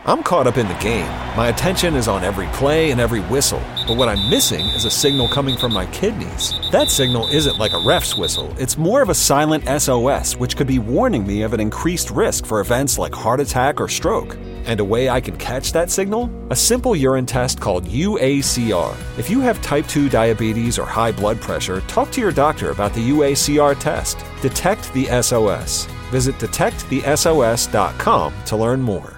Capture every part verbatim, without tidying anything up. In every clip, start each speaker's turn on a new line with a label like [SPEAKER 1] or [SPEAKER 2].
[SPEAKER 1] I'm caught up in the game. My attention is on every play and every whistle. But what I'm missing is a signal coming from my kidneys. That signal isn't like a ref's whistle. It's more of a silent S O S, which could be warning me of an increased risk for events like heart attack or stroke. And a way I can catch that signal? A simple urine test called U A C R. If you have type two diabetes or high blood pressure, talk to your doctor about the U A C R test. Detect the S O S. Visit detect the S O S dot com to learn more.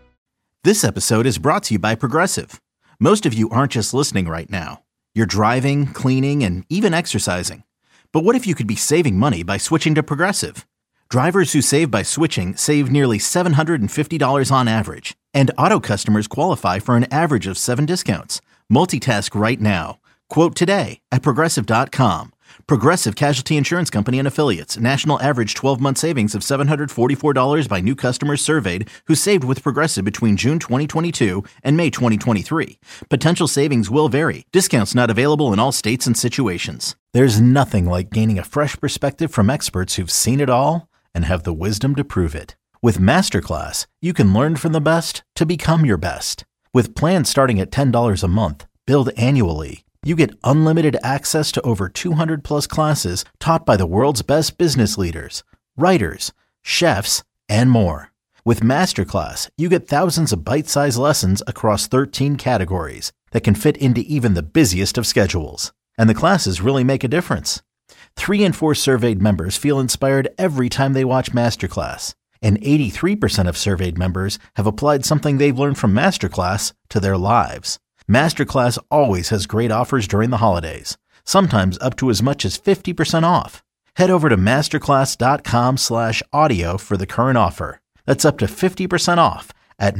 [SPEAKER 2] This episode is brought to you by Progressive. Most of you aren't just listening right now. You're driving, cleaning, and even exercising. But what if you could be saving money by switching to Progressive? Drivers who save by switching save nearly seven hundred fifty dollars on average. And auto customers qualify for an average of seven discounts. Multitask right now. Quote today at Progressive dot com. Progressive Casualty Insurance Company and Affiliates. National average twelve-month savings of seven hundred forty-four dollars by new customers surveyed who saved with Progressive between June twenty twenty-two and May twenty twenty-three. Potential savings will vary. Discounts not available in all states and situations. There's nothing like gaining a fresh perspective from experts who've seen it all and have the wisdom to prove it. With Masterclass, you can learn from the best to become your best. With plans starting at ten dollars a month, billed annually, you get unlimited access to over two hundred plus classes taught by the world's best business leaders, writers, chefs, and more. With Masterclass, you get thousands of bite-sized lessons across thirteen categories that can fit into even the busiest of schedules. And the classes really make a difference. Three in four surveyed members feel inspired every time they watch Masterclass. And eighty-three percent of surveyed members have applied something they've learned from Masterclass to their lives. Masterclass always has great offers during the holidays, sometimes up to as much as fifty percent off. Head over to masterclass.com slash audio for the current offer. That's up to fifty percent off at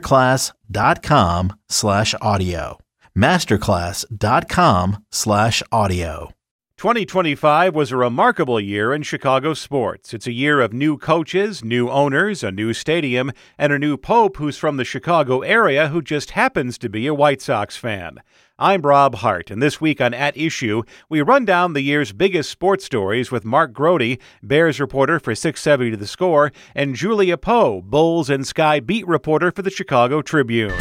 [SPEAKER 2] masterclass.com slash audio. Masterclass.com slash audio.
[SPEAKER 3] twenty twenty-five was a remarkable year in Chicago sports. It's a year of new coaches, new owners, a new stadium, and a new pope who's from the Chicago area who just happens to be a White Sox fan. I'm Rob Hart, and this week on At Issue, we run down the year's biggest sports stories with Mark Grody, Bears reporter for six seventy The Score, and Julia Poe, Bulls and Sky beat reporter for the Chicago Tribune.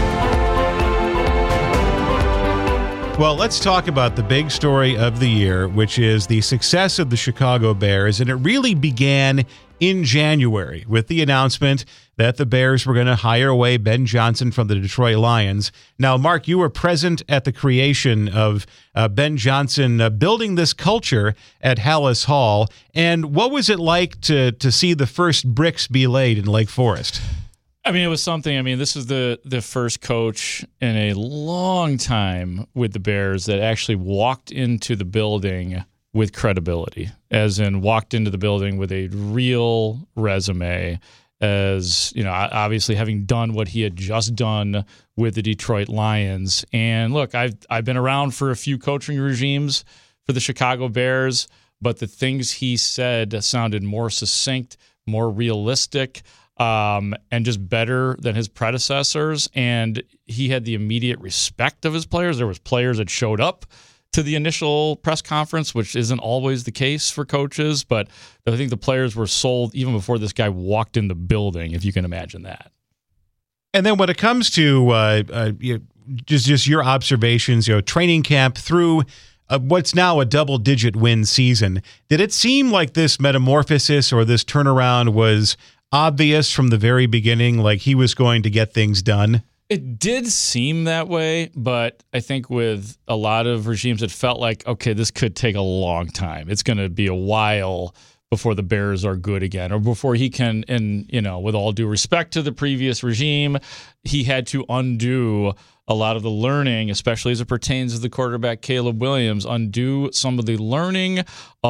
[SPEAKER 3] Well, let's talk about the big story of the year, which is the success of the Chicago Bears. And it really began in January with the announcement that the Bears were going to hire away Ben Johnson from the Detroit Lions. Now, Mark, you were present at the creation of uh, Ben Johnson uh, building this culture at Halas Hall. And what was it like to to see the first bricks be laid in Lake Forest?
[SPEAKER 4] I mean, it was something. I mean, this is the the first coach in a long time with the Bears that actually walked into the building with credibility, as in walked into the building with a real resume, as, you know, obviously having done what he had just done with the Detroit Lions. And look, I've I've been around for a few coaching regimes for the Chicago Bears, but the things he said sounded more succinct, more realistic, Um, and just better than his predecessors. And he had the immediate respect of his players. There was players that showed up to the initial press conference, which isn't always the case for coaches. But I think the players were sold even before this guy walked in the building, if you can imagine that.
[SPEAKER 3] And then when it comes to uh, uh, you know, just, just your observations, you know, training camp through uh, what's now a double-digit win season, did it seem like this metamorphosis or this turnaround was obvious from the very beginning, like he was going to get things done?
[SPEAKER 4] It did seem that way, but I think with a lot of regimes, it felt like, okay, this could take a long time. It's going to be a while before the Bears are good again, or before he can, and, you know, with all due respect to the previous regime, he had to undo a lot of the learning, especially as it pertains to the quarterback Caleb Williams, undo some of the learning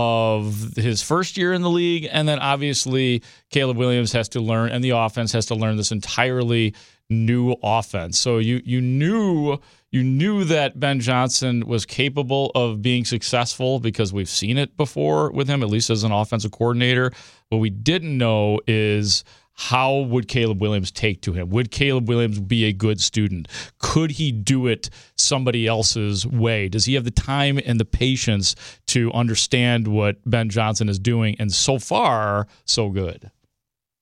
[SPEAKER 4] of his first year in the league. And then obviously Caleb Williams has to learn, and the offense has to learn this entirely new offense. So you you knew you knew that Ben Johnson was capable of being successful because we've seen it before with him, at least as an offensive coordinator. What we didn't know is, how would Caleb Williams take to him? Would Caleb Williams be a good student? Could he do it somebody else's way? Does he have the time and the patience to understand what Ben Johnson is doing? And so far, so good.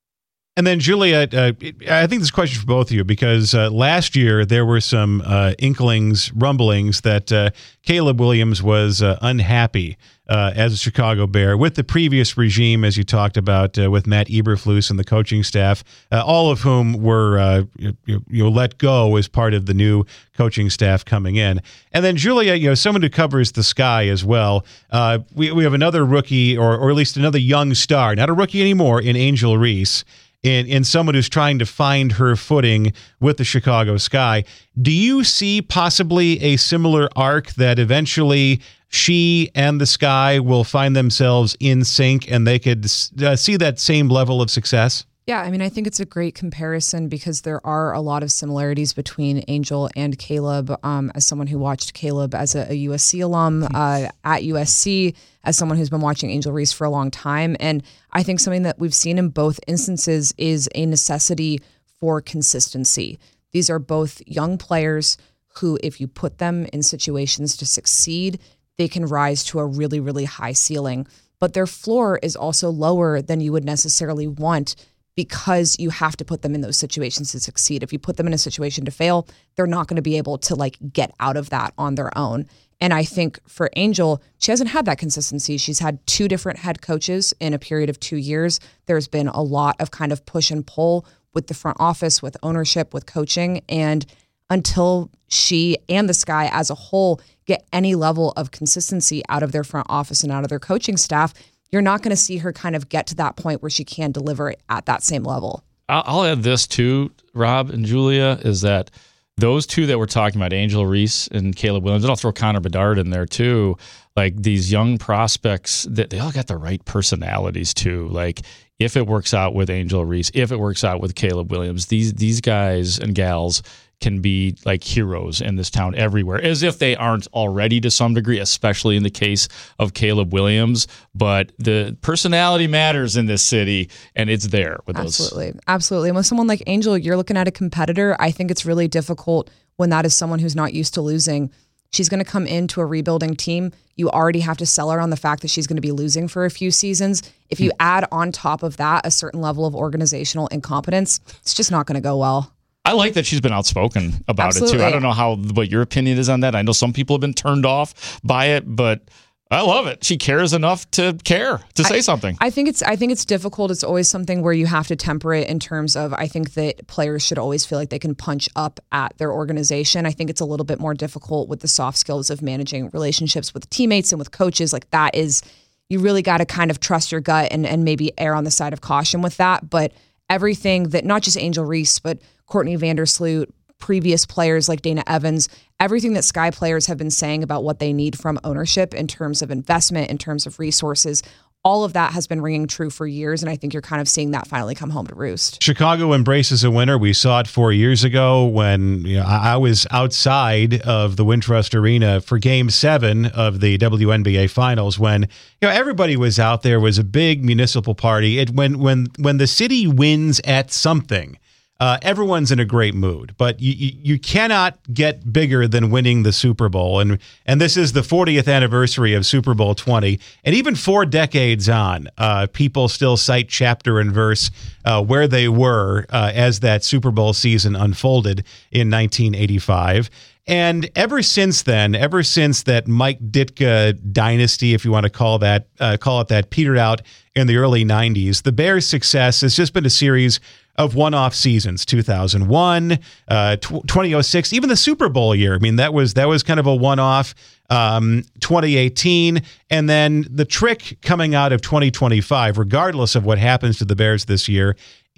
[SPEAKER 3] And then, Julia, uh, I think this question for both of you, because uh, last year there were some uh, inklings, rumblings that uh, Caleb Williams was uh, unhappy uh, as a Chicago Bear with the previous regime, as you talked about, uh, with Matt Eberflus and the coaching staff, uh, all of whom were uh, you, you know, let go as part of the new coaching staff coming in. And then, Julia, you know, someone who covers the Sky as well, uh, we, we have another rookie, or, or at least another young star, not a rookie anymore, in Angel Reese. In, in someone who's trying to find her footing with the Chicago Sky. Do you see possibly a similar arc that eventually she and the Sky will find themselves in sync and they could uh, see that same level of success?
[SPEAKER 5] Yeah, I mean, I think it's a great comparison because there are a lot of similarities between Angel and Caleb. Um, as someone who watched Caleb as a, a U S C alum uh, at U S C, as someone who's been watching Angel Reese for a long time. And I think something that we've seen in both instances is a necessity for consistency. These are both young players who, if you put them in situations to succeed, they can rise to a really, really high ceiling. But their floor is also lower than you would necessarily want, because you have to put them in those situations to succeed. If you put them in a situation to fail, they're not going to be able to like get out of that on their own. And I think for Angel, she hasn't had that consistency. She's had two different head coaches in a period of two years. There's been a lot of kind of push and pull with the front office, with ownership, with coaching. And until she and the Sky as a whole get any level of consistency out of their front office and out of their coaching staff, you're not going to see her kind of get to that point where she can deliver at that same level.
[SPEAKER 4] I'll add this too, Rob and Julia, is that those two that we're talking about, Angel Reese and Caleb Williams, and I'll throw Connor Bedard in there too, like these young prospects, that they all got the right personalities too. Like if it works out with Angel Reese, if it works out with Caleb Williams, these these guys and gals can be like heroes in this town everywhere, as if they aren't already to some degree, especially in the case of Caleb Williams. But the personality matters in this city, and it's there with those.
[SPEAKER 5] Absolutely. Absolutely. And with someone like Angel, you're looking at a competitor. I think it's really difficult when that is someone who's not used to losing. She's going to come into a rebuilding team. You already have to sell her on the fact that she's going to be losing for a few seasons. If you add on top of that a certain level of organizational incompetence, it's just not going to go well.
[SPEAKER 4] I like that she's been outspoken about
[SPEAKER 5] Absolutely.
[SPEAKER 4] it too. I don't know how what your opinion is on that. I know some people have been turned off by it, but I love it. She cares enough to care, to say
[SPEAKER 5] I,
[SPEAKER 4] something.
[SPEAKER 5] I think it's I think it's difficult. It's always something where you have to temper it in terms of, I think that players should always feel like they can punch up at their organization. I think it's a little bit more difficult with the soft skills of managing relationships with teammates and with coaches. Like that is, you really got to kind of trust your gut and, and maybe err on the side of caution with that. But everything that, not just Angel Reese, but Courtney Vandersloot, previous players like Dana Evans, everything that Sky players have been saying about what they need from ownership in terms of investment, in terms of resources, all of that has been ringing true for years, and I think you're kind of seeing that finally come home to roost.
[SPEAKER 3] Chicago embraces a winner. We saw it four years ago when you know, I, I was outside of the Wintrust Arena for Game Seven of the W N B A Finals, when you know everybody was out there. It was a big municipal party. It when when when the city wins at something, Uh, everyone's in a great mood, but you, you you cannot get bigger than winning the Super Bowl, and and this is the fortieth anniversary of Super Bowl twenty, and even four decades on, uh, people still cite chapter and verse uh, where they were uh, as that Super Bowl season unfolded in nineteen eighty-five. And ever since then, ever since that Mike Ditka dynasty, if you want to call that uh, call it that, petered out in the early nineties, the Bears' success has just been a series of one-off seasons. two thousand one, uh, twenty oh six, even the Super Bowl year. I mean, that was that was kind of a one-off. Um, twenty eighteen, and then the trick coming out of twenty twenty-five, regardless of what happens to the Bears this year,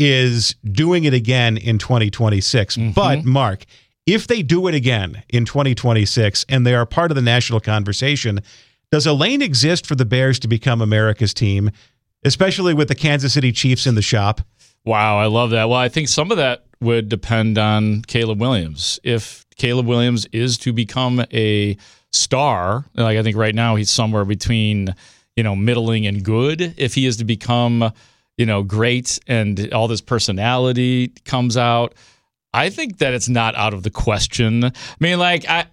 [SPEAKER 3] is doing it again in twenty twenty-six. Mm-hmm. But Mark, if they do it again in twenty twenty-six and they are part of the national conversation, does a lane exist for the Bears to become America's team, especially with the Kansas City Chiefs in the shop?
[SPEAKER 4] Wow, I love that. Well, I think some of that would depend on Caleb Williams. If Caleb Williams is to become a star, like I think right now he's somewhere between, you know, middling and good. If he is to become, you know, great and all this personality comes out, I think that it's not out of the question. I mean, like, I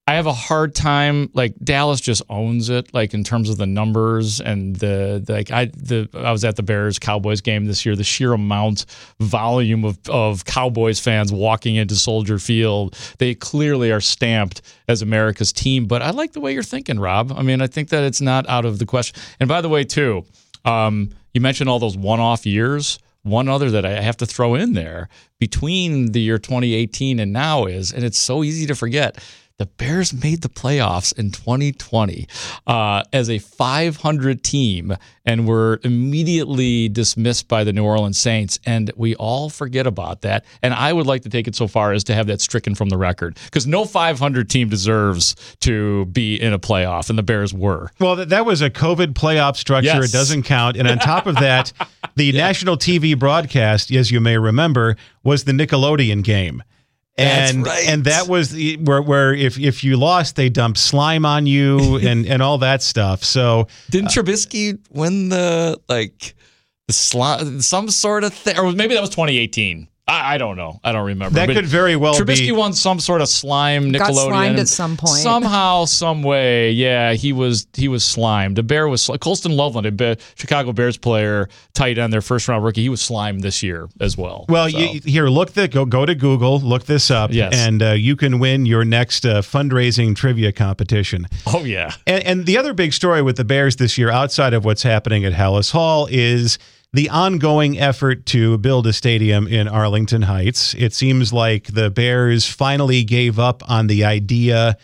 [SPEAKER 4] I have a hard time. Like Dallas just owns it. Like in terms of the numbers and the, the like. I the I was at the Bears Cowboys game this year. The sheer amount, volume of of Cowboys fans walking into Soldier Field. They clearly are stamped as America's team. But I like the way you're thinking, Rob. I mean, I think that it's not out of the question. And by the way, too, um, you mentioned all those one-off years. One other that I have to throw in there between the year twenty eighteen and now is, and it's so easy to forget. The Bears made the playoffs in twenty twenty uh, as a five hundred team and were immediately dismissed by the New Orleans Saints. And we all forget about that. And I would like to take it so far as to have that stricken from the record because no five hundred team deserves to be in a playoff, and the Bears were.
[SPEAKER 3] Well, that was a COVID playoff structure.
[SPEAKER 4] Yes.
[SPEAKER 3] It doesn't count. And on top of that, the yeah. national T V broadcast, as you may remember, was the Nickelodeon game. And
[SPEAKER 4] That's right.
[SPEAKER 3] and that was the, where where if if you lost, they dumped slime on you and, and all that stuff. So
[SPEAKER 4] didn't Trubisky win the like the slime some sort of thing, or maybe that was twenty eighteen? I, I don't know. I don't remember.
[SPEAKER 3] That
[SPEAKER 4] but
[SPEAKER 3] could very well
[SPEAKER 4] Trubisky
[SPEAKER 3] be.
[SPEAKER 4] Trubisky won some sort of slime Nickelodeon.
[SPEAKER 5] Got slimed at some point.
[SPEAKER 4] Somehow, some way, yeah, he was he was slimed. A Bear was Colston Loveland, a Bear, Chicago Bears player, tight end, their first round rookie. He was slimed this year as well.
[SPEAKER 3] Well,
[SPEAKER 4] so.
[SPEAKER 3] you, here, look the go go to Google, look this up,
[SPEAKER 4] yes.
[SPEAKER 3] and uh, you can win your next uh, fundraising trivia competition.
[SPEAKER 4] Oh yeah.
[SPEAKER 3] And, and the other big story with the Bears this year, outside of what's happening at Hallis Hall, is the ongoing effort to build a stadium in Arlington Heights. It seems like the Bears finally gave up on the idea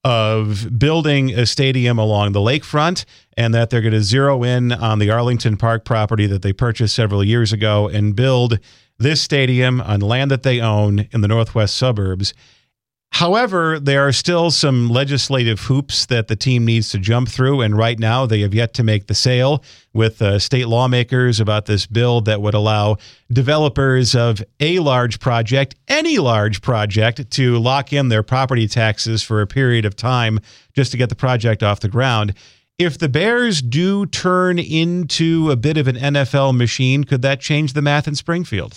[SPEAKER 3] of building a stadium along the lakefront and that they're going to zero in on the Arlington Park property that they purchased several years ago and build this stadium on land that they own in the northwest suburbs. However, there are still some legislative hoops that the team needs to jump through, and right now they have yet to make the sale with uh, state lawmakers about this bill that would allow developers of a large project, any large project, to lock in their property taxes for a period of time just to get the project off the ground. If the Bears do turn into a bit of an N F L machine, could that change the math in Springfield?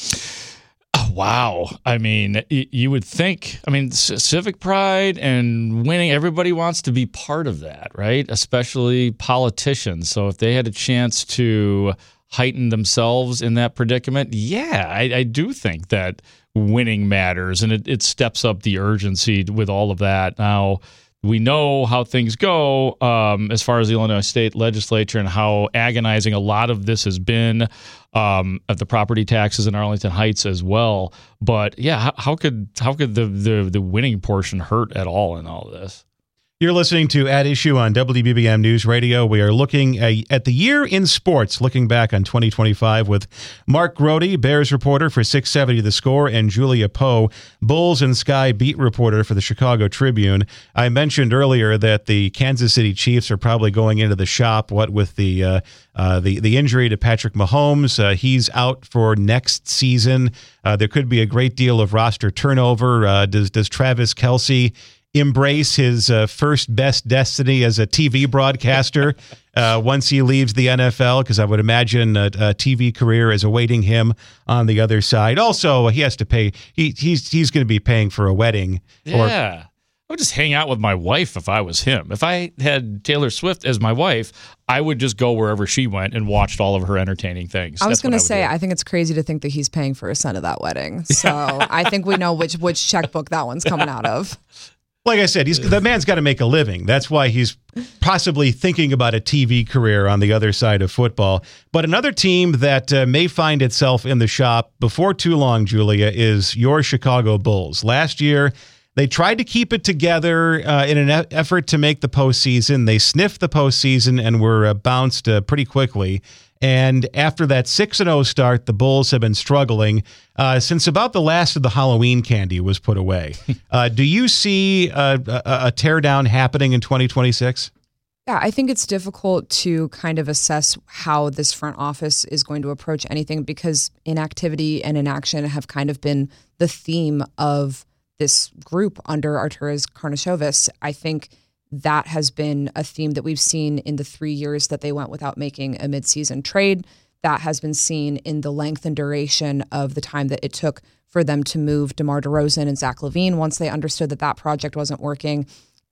[SPEAKER 4] Oh, wow. I mean, you would think, I mean, civic pride and winning, everybody wants to be part of that, right? Especially politicians. So if they had a chance to heighten themselves in that predicament, yeah, I, I do think that winning matters, and it, it steps up the urgency with all of that. Now, we know how things go um, as far as the Illinois State Legislature and how agonizing a lot of this has been um, at the property taxes in Arlington Heights as well. But yeah, how, how could how could the, the the winning portion hurt at all in all of this?
[SPEAKER 3] You're listening to At Issue on W B B M News Radio. We are looking at the year in sports, looking back on twenty twenty-five with Mark Grody, Bears reporter for six seventy The Score, and Julia Poe, Bulls and Sky beat reporter for the Chicago Tribune. I mentioned earlier that the Kansas City Chiefs are probably going into the shop, what with the uh, uh, the, the injury to Patrick Mahomes. Uh, he's out for next season. Uh, there could be a great deal of roster turnover. Uh, does, does Travis Kelce embrace his uh, first best destiny as a T V broadcaster uh, once he leaves the N F L? Because I would imagine a, a T V career is awaiting him on the other side. Also, he has to pay. He, he's he's going to be paying for a wedding.
[SPEAKER 4] Yeah. Or, I would just hang out with my wife if I was him. If I had Taylor Swift as my wife, I would just go wherever she went and watched all of her entertaining things.
[SPEAKER 5] I was going to say,
[SPEAKER 4] do.
[SPEAKER 5] I think it's crazy to think that he's paying for a son of that wedding. So I think we know which which checkbook that one's coming out of.
[SPEAKER 3] Like I said, he's, the man's got to make a living. That's why he's possibly thinking about a T V career on the other side of football. But another team that uh, may find itself in the shop before too long, Julia, is your Chicago Bulls. Last year, they tried to keep it together uh, in an e- effort to make the postseason. They sniffed the postseason and were uh, bounced uh, pretty quickly. And after that six and oh start, the Bulls have been struggling uh, since about the last of the Halloween candy was put away. Uh, do you see a, a, a teardown happening in twenty twenty-six?
[SPEAKER 5] Yeah, I think it's difficult to kind of assess how this front office is going to approach anything because inactivity and inaction have kind of been the theme of this group under Arturas Karnisovas. I think that has been a theme that we've seen in the three years that they went without making a midseason trade. That has been seen in the length and duration of the time that it took for them to move DeMar DeRozan and Zach LaVine once they understood that that project wasn't working.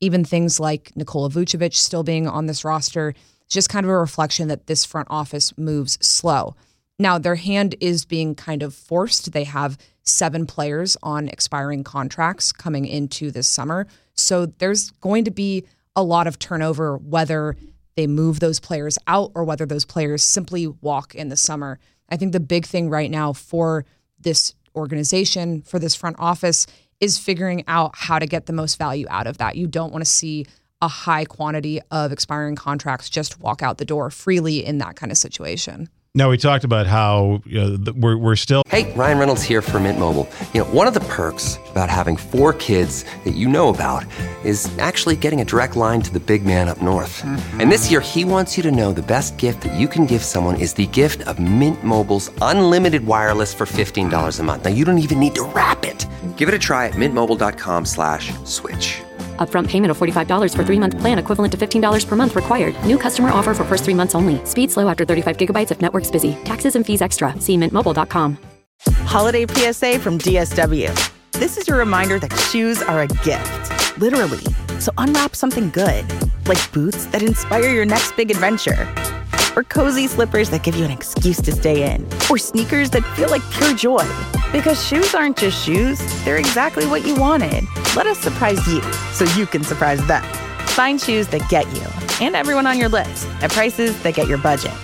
[SPEAKER 5] even things like Nikola Vucevic still being on this roster, it's just kind of a reflection that this front office moves slow. Now, their hand is being kind of forced. They have seven players on expiring contracts coming into this summer. So there's going to be a lot of turnover, whether they move those players out or whether those players simply walk in the summer. I think the big thing right now for this organization, for this front office, is figuring out how to get the most value out of that. You don't want to see a high quantity of expiring contracts just walk out the door freely in that kind of situation.
[SPEAKER 3] Now, we talked about how you know, th- we're, we're still...
[SPEAKER 6] Hey, Ryan Reynolds here for Mint Mobile. You know, one of the perks about having four kids that you know about is actually getting a direct line to the big man up north. Mm-hmm. And this year, he wants you to know the best gift that you can give someone is the gift of Mint Mobile's unlimited wireless for fifteen dollars a month. Now, you don't even need to wrap it. Give it a try at mintmobile.com slash switch.
[SPEAKER 7] Upfront payment of forty-five dollars for three-month plan equivalent to fifteen dollars per month required. New customer offer for first three months only. Speed slow after thirty-five gigabytes if network's busy. Taxes and fees extra. See mint mobile dot com.
[SPEAKER 8] Holiday P S A from D S W. This is your reminder that shoes are a gift, literally. So unwrap something good, like boots that inspire your next big adventure, or cozy slippers that give you an excuse to stay in, or sneakers that feel like pure joy. Because shoes aren't just shoes, they're exactly what you wanted. Let us surprise you so you can surprise them. Find shoes that get you and everyone on your list at prices that get your budget.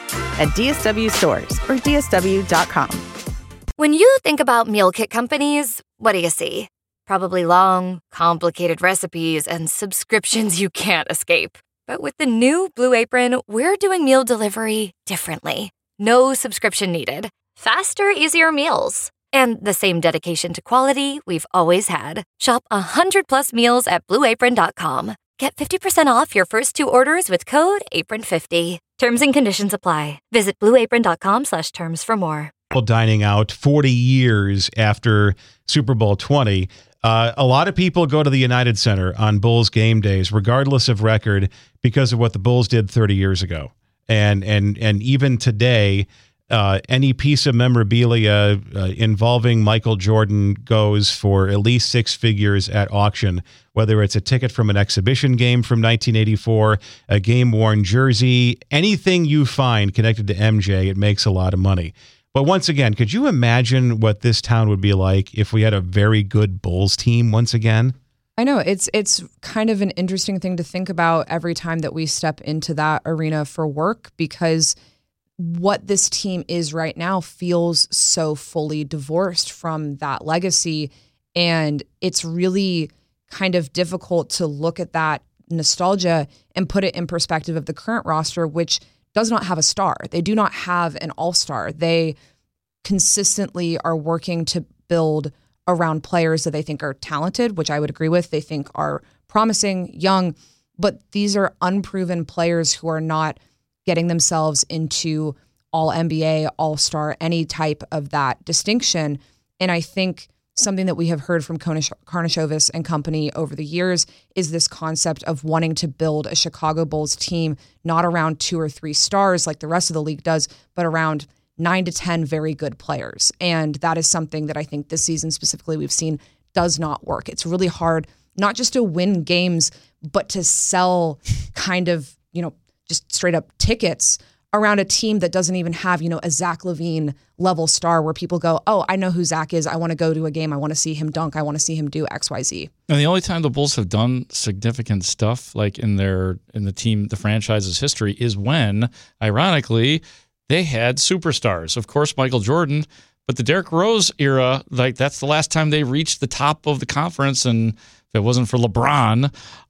[SPEAKER 8] At D S W stores or D S W dot com.
[SPEAKER 9] When you think about meal kit companies, what do you see? Probably long, complicated recipes and subscriptions you can't escape. But with the new Blue Apron, we're doing meal delivery differently. No subscription needed. Faster, easier meals. And the same dedication to quality we've always had. Shop one hundred plus meals at blue apron dot com. Get fifty percent off your first two orders with code apron fifty. Terms and conditions apply. Visit blue apron dot com slash terms for more.
[SPEAKER 3] Dining out forty years after Super Bowl twenty. Uh, a lot of people go to the United Center on Bulls game days, regardless of record, because of what the Bulls did thirty years ago. And and and even today, uh, any piece of memorabilia uh, involving Michael Jordan goes for at least six figures at auction, whether it's a ticket from an exhibition game from nineteen eighty-four, a game-worn jersey, anything you find connected to M J, it makes a lot of money. But once again, could you imagine what this town would be like if we had a very good Bulls team once again?
[SPEAKER 5] I know it's it's kind of an interesting thing to think about every time that we step into that arena for work, because what this team is right now feels so fully divorced from that legacy. And it's really kind of difficult to look at that nostalgia and put it in perspective of the current roster, which does not have a star. They do not have an all-star. They consistently are working to build around players that they think are talented, which I would agree with. They think are promising, young, but these are unproven players who are not getting themselves into all N B A, all-star, any type of that distinction. And I think something that we have heard from Karnisovas and company over the years is this concept of wanting to build a Chicago Bulls team, not around two or three stars like the rest of the league does, but around nine to ten very good players. And that is something that I think this season specifically we've seen does not work. It's really hard, not just to win games, but to sell kind of, you know, just straight up tickets around a team that doesn't even have, you know, a Zach LaVine level star where people go, oh, I know who Zach is. I want to go to a game. I want to see him dunk. I want to see him do X, Y, Z.
[SPEAKER 4] And the only time the Bulls have done significant stuff like in their in the team, the franchise's history is when, ironically, they had superstars. Of course, Michael Jordan, but the Derrick Rose era, like that's the last time they reached the top of the conference. And if it wasn't for LeBron,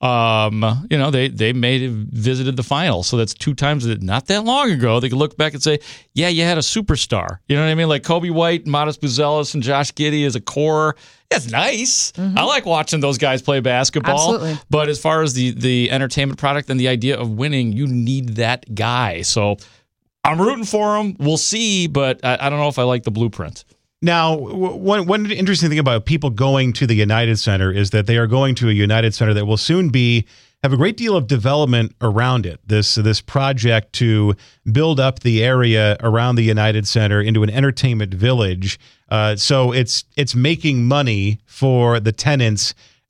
[SPEAKER 4] um, you know, they they made it, visited the final. So that's two times that not that long ago. They could look back and say, yeah, you had a superstar. You know what I mean? Like Kobe White, Modest Buzelis, and Josh Giddey as a core. That's nice. Mm-hmm. I like watching those guys play basketball.
[SPEAKER 5] Absolutely.
[SPEAKER 4] But as far as the the entertainment product and the idea of winning, you need that guy. So I'm rooting for him. We'll see, but I, I don't know if I like the blueprint.
[SPEAKER 3] Now, one one interesting thing about people going to the United Center is that they are going to a United Center that will soon be have a great deal of development around it. This this project to build up the area around the United Center into an entertainment village. Uh, so it's it's making money for the tenants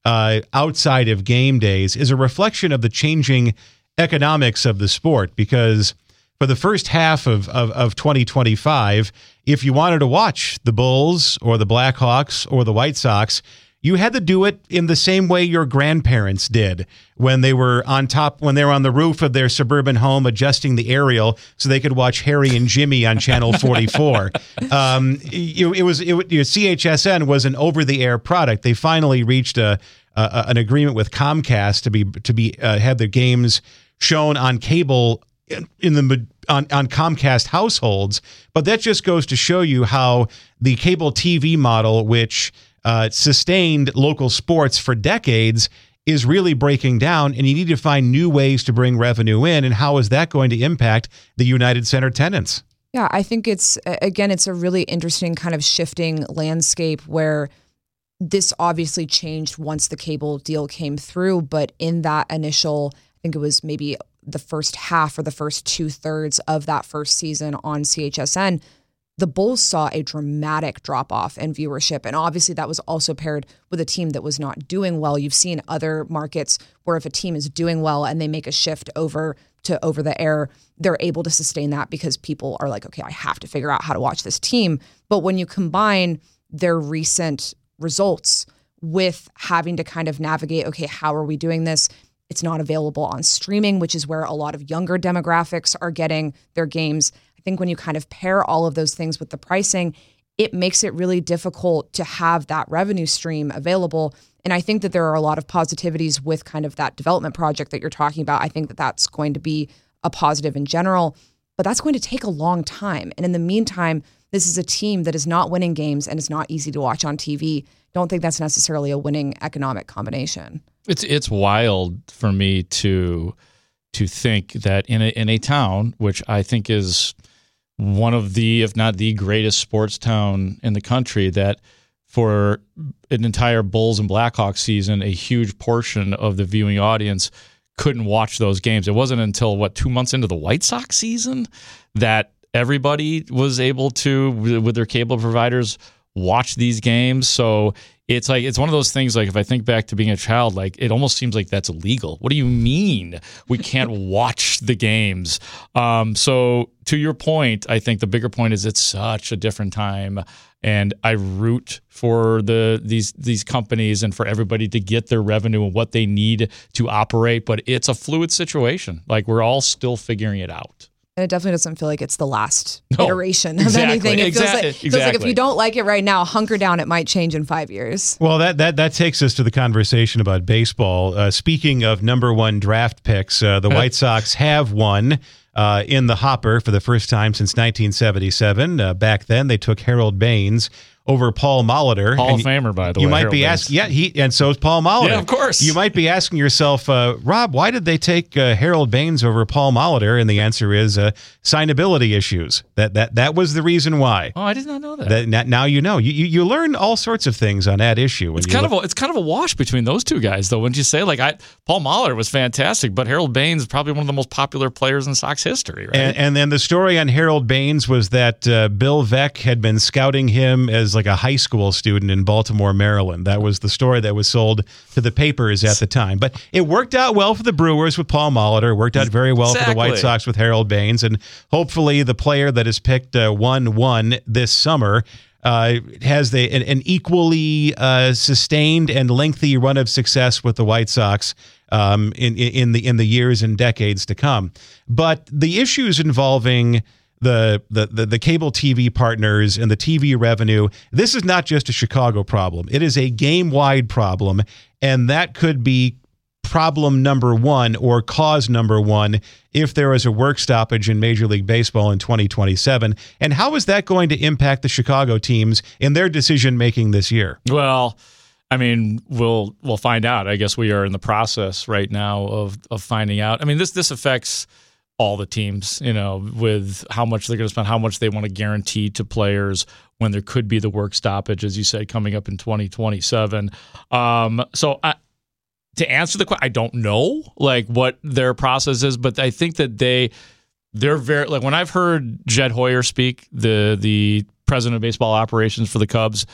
[SPEAKER 3] uh, outside of game days is a reflection of the changing economics of the sport, because for the first half of, of, of twenty twenty-five, if you wanted to watch the Bulls or the Blackhawks or the White Sox, you had to do it in the same way your grandparents did when they were on top, when they were on the roof of their suburban home adjusting the aerial so they could watch Harry and Jimmy on Channel forty-four. um, it, it was it, you know, C H S N was an over-the-air product. They finally reached a, a an agreement with Comcast to be to be uh, have the games shown on cable in the on, on Comcast households. But that just goes to show you how the cable T V model, which uh, sustained local sports for decades, is really breaking down, and you need to find new ways to bring revenue in. And how is that going to impact the United Center tenants?
[SPEAKER 5] Yeah, I think it's, again, it's a really interesting kind of shifting landscape where this obviously changed once the cable deal came through. But in that initial, I think it was maybe the first half or the first two thirds of that first season on C H S N, the Bulls saw a dramatic drop off in viewership. And obviously that was also paired with a team that was not doing well. You've seen other markets where if a team is doing well and they make a shift over to over the air, they're able to sustain that because people are like, okay, I have to figure out how to watch this team. But when you combine their recent results with having to kind of navigate, okay, how are we doing this? It's not available on streaming, which is where a lot of younger demographics are getting their games. I think when you kind of pair all of those things with the pricing, it makes it really difficult to have that revenue stream available. And I think that there are a lot of positivities with kind of that development project that you're talking about. I think that that's going to be a positive in general, but that's going to take a long time. And in the meantime, this is a team that is not winning games and it's not easy to watch on T V. Don't think that's necessarily a winning economic combination.
[SPEAKER 4] It's it's wild for me to to think that in a in a town, which I think is one of the, if not the greatest sports town in the country, that for an entire Bulls and Blackhawks season, a huge portion of the viewing audience couldn't watch those games. It wasn't until, what, two months into the White Sox season that everybody was able to, with their cable providers, watch these games. So it's like, it's one of those things, like if I think back to being a child, like it almost seems like that's illegal. What do you mean we can't watch the games? Um, so to your point, I think the bigger point is it's such a different time, and I root for the these these companies and for everybody to get their revenue and what they need to operate. But it's a fluid situation. Like we're all still figuring it out.
[SPEAKER 5] And it definitely doesn't feel like it's the last
[SPEAKER 4] no,
[SPEAKER 5] iteration of
[SPEAKER 4] exactly,
[SPEAKER 5] anything. It
[SPEAKER 4] exactly,
[SPEAKER 5] feels, like,
[SPEAKER 4] exactly.
[SPEAKER 5] feels like if you don't like it right now, hunker down. It might change in five years.
[SPEAKER 3] Well, that that that takes us to the conversation about baseball. Uh, speaking of number one draft picks, uh, the White Sox have one uh, in the hopper for the first time since nineteen seventy-seven. Uh, back then, they took Harold Baines over Paul Molitor.
[SPEAKER 4] Hall of Famer, by the
[SPEAKER 3] you
[SPEAKER 4] way.
[SPEAKER 3] You might
[SPEAKER 4] Harold
[SPEAKER 3] be asking, yeah, he, and so is Paul Molitor.
[SPEAKER 4] Yeah, of course.
[SPEAKER 3] You might be asking yourself, uh, Rob, why did they take uh, Harold Baines over Paul Molitor? And the answer is uh, signability issues. That that that was the reason why.
[SPEAKER 4] Oh, I did not know that.
[SPEAKER 3] that now you know. You, you you learn all sorts of things on that issue. When
[SPEAKER 4] it's
[SPEAKER 3] you
[SPEAKER 4] kind
[SPEAKER 3] look-
[SPEAKER 4] of a, it's kind of a wash between those two guys, though. Wouldn't you say? Like, I Paul Molitor was fantastic, but Harold Baines is probably one of the most popular players in Sox history, right?
[SPEAKER 3] And, and then the story on Harold Baines was that uh, Bill Veeck had been scouting him as like a high school student in Baltimore, Maryland. That was the story that was sold to the papers at the time. But it worked out well for the Brewers with Paul Molitor. Worked out very well
[SPEAKER 4] exactly.
[SPEAKER 3] for the White Sox with Harold Baines. And hopefully the player that is picked uh, one one this summer uh, has the, an, an equally uh, sustained and lengthy run of success with the White Sox um, in, in the in the years and decades to come. But the issues involving The, the the the cable T V partners and the T V revenue, this is not just a Chicago problem. It is a game-wide problem, and that could be problem number one or cause number one if there is a work stoppage in Major League Baseball in twenty twenty-seven. And how is that going to impact the Chicago teams in their decision-making this year?
[SPEAKER 4] Well, I mean, we'll we'll find out. I guess we are in the process right now of of finding out. I mean, this this affects all the teams, you know, with how much they're going to spend, how much they want to guarantee to players when there could be the work stoppage, as you said, coming up in twenty twenty-seven. Um, so I, to answer the question, I don't know like what their process is, but I think that they they're very like when I've heard Jed Hoyer speak, the the president of baseball operations for the Cubs,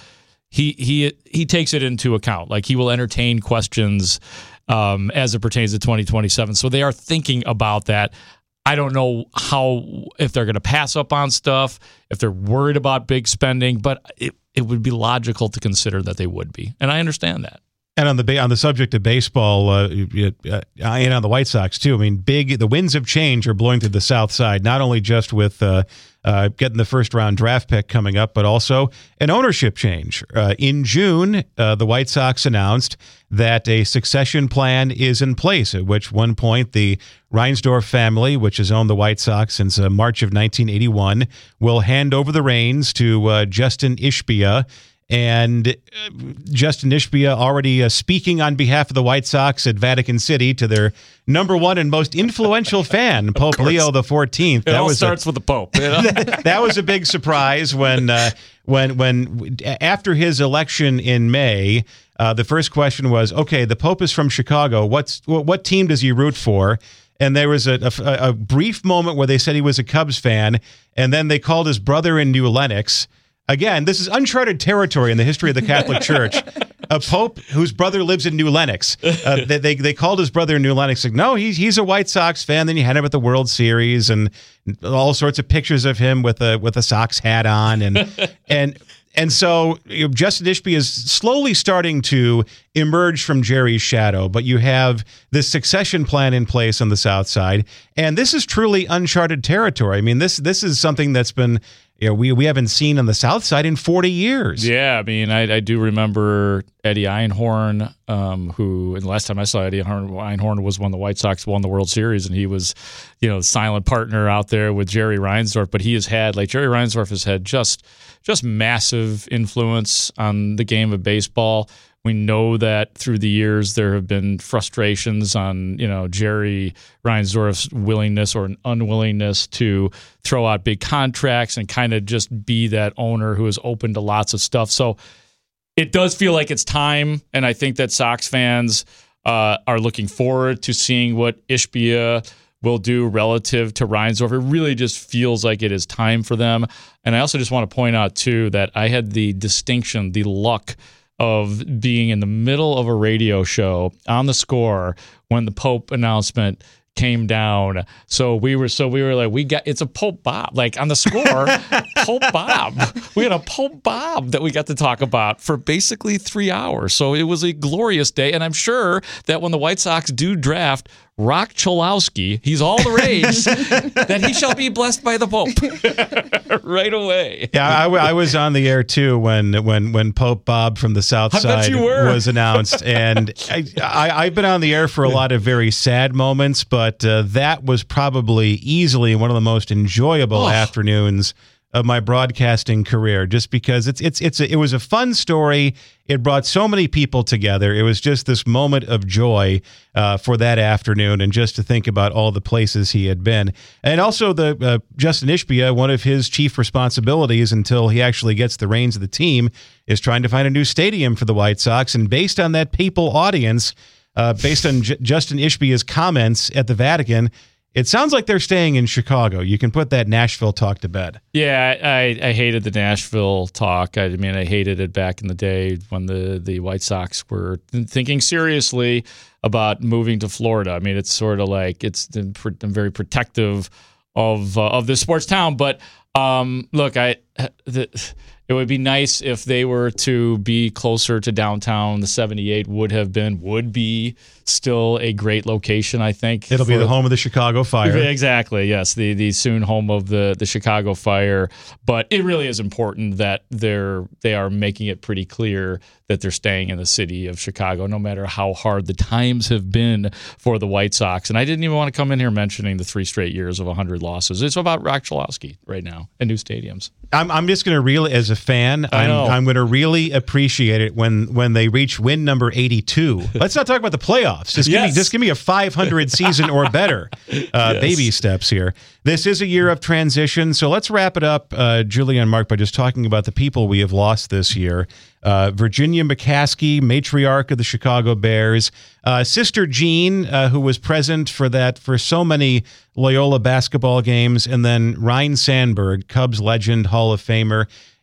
[SPEAKER 4] he he he takes it into account. Like he will entertain questions um, as it pertains to twenty twenty-seven. So they are thinking about that. I don't know how if they're going to pass up on stuff, if they're worried about big spending, but it, it would be logical to consider that they would be, and I understand that.
[SPEAKER 3] And on the on the subject of baseball, uh, uh, and on the White Sox too. I mean, big the winds of change are blowing through the South Side. Not only just with uh, uh, getting the first round draft pick coming up, but also an ownership change. Uh, in June, uh, the White Sox announced that a succession plan is in place. At which one point, the Reinsdorf family, which has owned the White Sox since uh, March of nineteen eighty-one, will hand over the reins to uh, Justin Ishbia. And uh, Justin Ishbia already uh, speaking on behalf of the White Sox at Vatican City to their number one and most influential fan, Pope Leo the fourteenth.
[SPEAKER 4] It
[SPEAKER 3] that
[SPEAKER 4] all
[SPEAKER 3] was
[SPEAKER 4] starts
[SPEAKER 3] a,
[SPEAKER 4] with the Pope. You know?
[SPEAKER 3] that, that was a big surprise when, uh, when, when after his election in May, uh, the first question was, okay, the Pope is from Chicago. What's what team does he root for? And there was a, a, a brief moment where they said he was a Cubs fan, and then they called his brother in New Lenox. Again, this is uncharted territory in the history of the Catholic Church. A pope whose brother lives in New Lenox. Uh, they, they they called his brother in New Lenox. Like, no, he's he's a White Sox fan. Then you had him at the World Series and all sorts of pictures of him with a with a Sox hat on, and and and so you know, Justin Ishbia is slowly starting to emerge from Jerry's shadow. But you have this succession plan in place on the South Side, and this is truly uncharted territory. I mean, this this is something that's been. You know, we we haven't seen on the South Side in forty years.
[SPEAKER 4] Yeah, I mean, I, I do remember Eddie Einhorn, um, who, and the last time I saw Eddie Einhorn was when the White Sox won the World Series, and he was, you know, the silent partner out there with Jerry Reinsdorf. But he has had, like, Jerry Reinsdorf has had just just massive influence on the game of baseball. We know that through the years there have been frustrations on, you know, Jerry Reinsdorf's willingness or unwillingness to throw out big contracts and kind of just be that owner who is open to lots of stuff. So it does feel like it's time, and I think that Sox fans uh, are looking forward to seeing what Ishbia will do relative to Reinsdorf. It really just feels like it is time for them. And I also just want to point out, too, that I had the distinction, the luck of being in the middle of a radio show on The Score when the Pope announcement came down. So we were so we were like, we got it's a Pope Bob. Like on The Score, Pope Bob. We had a Pope Bob that we got to talk about for basically three hours. So it was a glorious day. And I'm sure that when the White Sox do draft Rock Cholowski, he's all the rage, that he shall be blessed by the Pope right away.
[SPEAKER 3] Yeah, I, I was on the air too when when when Pope Bob from the South
[SPEAKER 4] I bet
[SPEAKER 3] Side
[SPEAKER 4] you were.
[SPEAKER 3] was announced, and I, I, I've been on the air for a lot of very sad moments, but uh, that was probably easily one of the most enjoyable
[SPEAKER 4] Oh.
[SPEAKER 3] afternoons of my broadcasting career, just because it's it's it's a, it was a fun story. It brought so many people together. It was just this moment of joy uh, for that afternoon, and just to think about all the places he had been, and also the uh, Justin Ishbia. One of his chief responsibilities until he actually gets the reins of the team is trying to find a new stadium for the White Sox, and based on that papal audience, uh, based on J- Justin Ishbia's comments at the Vatican. It sounds like they're staying in Chicago. You can put that Nashville talk to bed.
[SPEAKER 4] Yeah, I, I hated the Nashville talk. I mean, I hated it back in the day when the, the White Sox were thinking seriously about moving to Florida. I mean, it's sort of like it's I'm very protective of uh, of this sports town. But um, look, I the, it would be nice if they were to be closer to downtown. The seventy-eight would have been, would be still a great location, I think.
[SPEAKER 3] It'll
[SPEAKER 4] for,
[SPEAKER 3] be the home of the Chicago Fire.
[SPEAKER 4] Exactly, yes, the the soon home of the, the Chicago Fire. But it really is important that they're they are making it pretty clear that they're staying in the city of Chicago, no matter how hard the times have been for the White Sox. And I didn't even want to come in here mentioning the three straight years of one hundred losses. It's about Rock Cholowski right now and new stadiums.
[SPEAKER 3] I'm I'm just going to really, as a fan,
[SPEAKER 4] I
[SPEAKER 3] I'm
[SPEAKER 4] know.
[SPEAKER 3] I'm going to really appreciate it when when they reach win number eighty-two. Let's not talk about the playoffs. Just give
[SPEAKER 4] Yes.
[SPEAKER 3] me just give me a five hundred season or better. Uh,
[SPEAKER 4] Yes.
[SPEAKER 3] Baby steps here. This is a year of transition, so let's wrap it up, uh, Julia and Mark, by just talking about the people we have lost this year. Uh, Virginia McCaskey, matriarch of the Chicago Bears. Uh, Sister Jean, uh, who was present for that for so many Loyola basketball games. And then Ryne Sandberg, Cubs legend, Hall of Famer.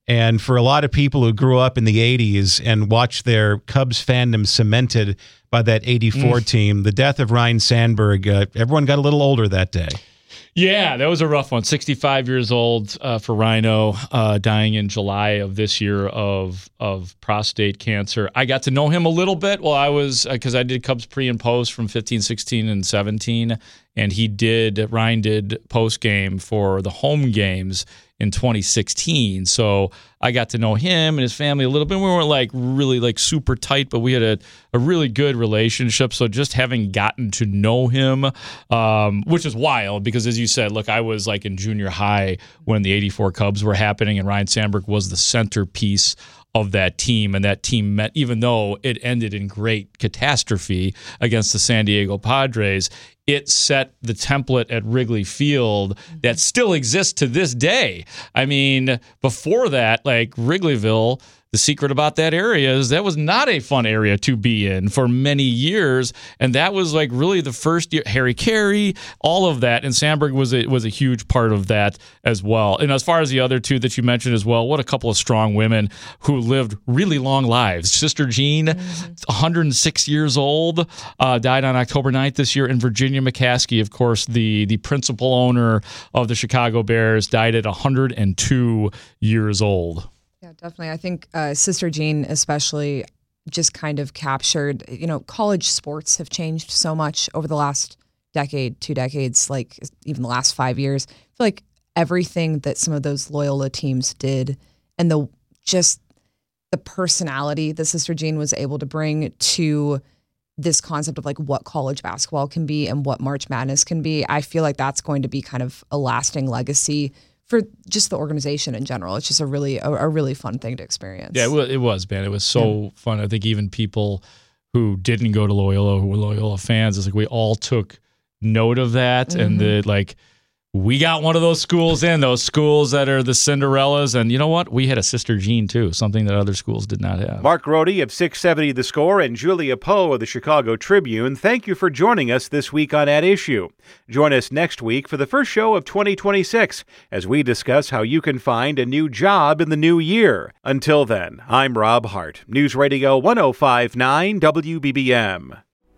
[SPEAKER 3] And for a lot of people who grew up in the eighties and watched their Cubs fandom cemented by that eighty-four mm. team, the death of Ryne Sandberg, uh, everyone got a little older that day.
[SPEAKER 4] Yeah, that was a rough one. sixty-five years old uh, for Rhino, uh, dying in July of this year of of prostate cancer. I got to know him a little bit while I was, because uh, I did Cubs pre and post from fifteen, sixteen, and seventeen. And he did, Ryan did post game for the home games in twenty sixteen. So I got to know him and his family a little bit. We weren't like really like super tight, but we had a, a really good relationship. So just having gotten to know him, um, which is wild because as you said, look, I was like in junior high when the eighty-four Cubs were happening and Ryne Sandberg was the centerpiece of that team, and that team met, even though it ended in great catastrophe against the San Diego Padres, it set the template at Wrigley Field that still exists to this day. I mean, before that, like Wrigleyville, the secret about that area is that was not a fun area to be in for many years, and that was like really the first year. Harry Carey, all of that, and Sandberg was a, was a huge part of that as well. And as far as the other two that you mentioned as well, what a couple of strong women who lived really long lives. Sister Jean, mm-hmm. one hundred six years old, uh, died on October ninth this year, and Virginia McCaskey, of course, the, the principal owner of the Chicago Bears, died at one hundred two years old.
[SPEAKER 5] Yeah, definitely. I think uh, Sister Jean especially just kind of captured, you know, college sports have changed so much over the last decade, two decades, like even the last five years. I feel like everything that some of those Loyola teams did and the just the personality that Sister Jean was able to bring to this concept of like what college basketball can be and what March Madness can be, I feel like that's going to be kind of a lasting legacy for just the organization in general. It's just a really a, a really fun thing to experience.
[SPEAKER 4] Yeah, it was, it was man. It was so yeah. fun. I think even people who didn't go to Loyola, who were Loyola fans, it's like we all took note of that, mm-hmm. and the like. We got one of those schools in, those schools that are the Cinderellas. And you know what? We had a Sister Jean, too, something that other schools did not have.
[SPEAKER 10] Mark Rohde of six seventy The Score and Julia Poe of the Chicago Tribune, thank you for joining us this week on At Issue. Join us next week for the first show of twenty twenty-six as we discuss how you can find a new job in the new year. Until then, I'm Rob Hart, News Radio one oh five point nine W B B M.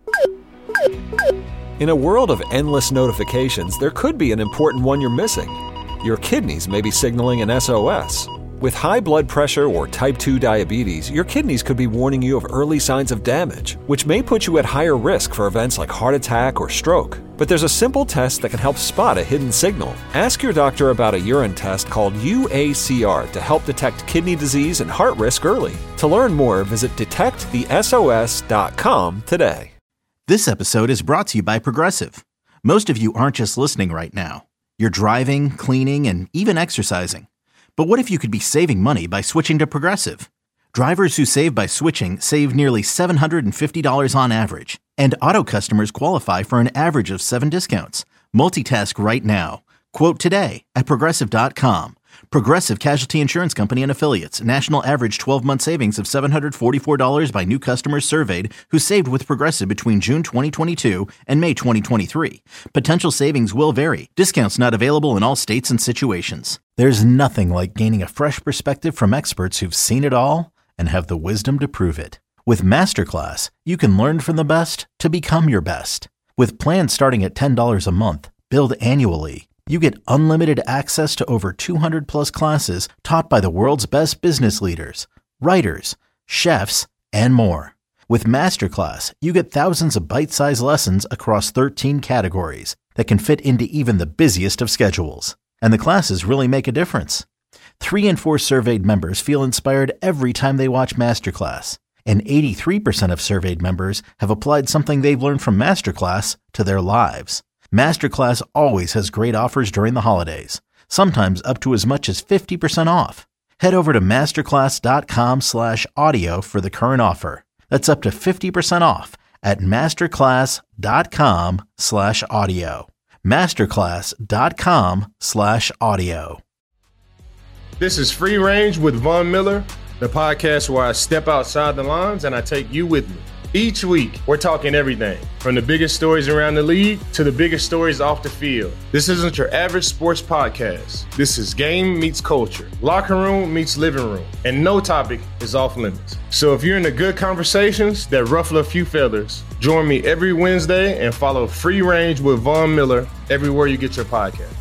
[SPEAKER 1] In a world of endless notifications, there could be an important one you're missing. Your kidneys may be signaling an S O S. With high blood pressure or type two diabetes, your kidneys could be warning you of early signs of damage, which may put you at higher risk for events like heart attack or stroke. But there's a simple test that can help spot a hidden signal. Ask your doctor about a urine test called U A C R to help detect kidney disease and heart risk early. To learn more, visit detect the S O S dot com today.
[SPEAKER 2] This episode is brought to you by Progressive. Most of you aren't just listening right now. You're driving, cleaning, and even exercising. But what if you could be saving money by switching to Progressive? Drivers who save by switching save nearly seven hundred fifty dollars on average. And auto customers qualify for an average of seven discounts. Multitask right now. Quote today at Progressive dot com. Progressive Casualty Insurance Company and Affiliates. National average twelve-month savings of seven hundred forty-four dollars by new customers surveyed who saved with Progressive between June twenty twenty-two and May twenty twenty-three. Potential savings will vary. Discounts not available in all states and situations. There's nothing like gaining a fresh perspective from experts who've seen it all and have the wisdom to prove it. With Masterclass, you can learn from the best to become your best. With plans starting at ten dollars a month, billed annually, you get unlimited access to over two hundred plus classes taught by the world's best business leaders, writers, chefs, and more. With Masterclass, you get thousands of bite-sized lessons across thirteen categories that can fit into even the busiest of schedules. And the classes really make a difference. Three in four surveyed members feel inspired every time they watch Masterclass. And eighty-three percent of surveyed members have applied something they've learned from Masterclass to their lives. Masterclass always has great offers during the holidays, sometimes up to as much as fifty percent off. Head over to masterclass.com slash audio for the current offer. That's up to fifty percent off at masterclass.com slash audio. Masterclass.com slash audio.
[SPEAKER 11] This is Free Range with Von Miller, the podcast where I step outside the lines and I take you with me. Each week, we're talking everything from the biggest stories around the league to the biggest stories off the field. This isn't your average sports podcast. This is game meets culture, locker room meets living room, and no topic is off limits. So if you're into good conversations that ruffle a few feathers, join me every Wednesday and follow Free Range with Von Miller everywhere you get your podcast.